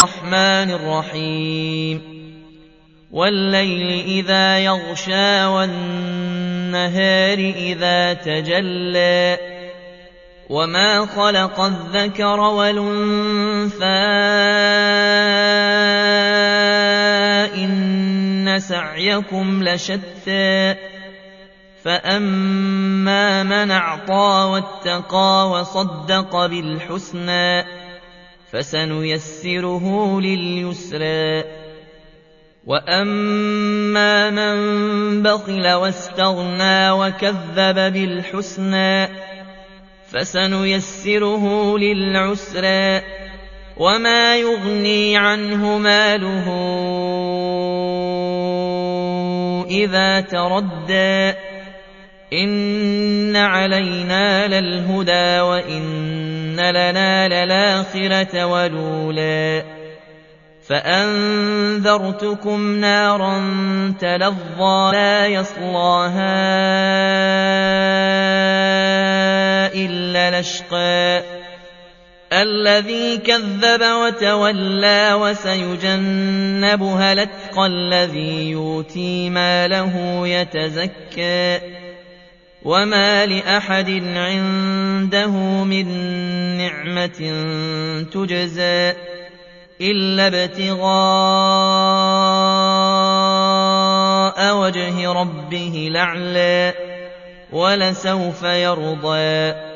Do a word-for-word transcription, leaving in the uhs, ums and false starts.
الرحمن الرحيم والليل إذا يغشى والنهار إذا تجلى وما خلق الذكر والأنثى إن سعيكم لشتى فأما من أعطى واتقى وصدق بالحسنى فسنيسره لليسرى وأما من بخل واستغنى وكذب بالحسنى فسنيسره للعسرى وما يغني عنه ماله إذا تردى إن علينا للهدى وإن لنا للآخرة والأولى فأنذرتكم نارا تلظى لا يصلاها إلا الأشقى الذي كذب وتولى وسيجنبها الأتقى الذي يؤتي ماله يتزكى وما لأحد عنده من نعمة تجزى إلا ابتغاء وجه ربه الأعلى ولسوف يرضى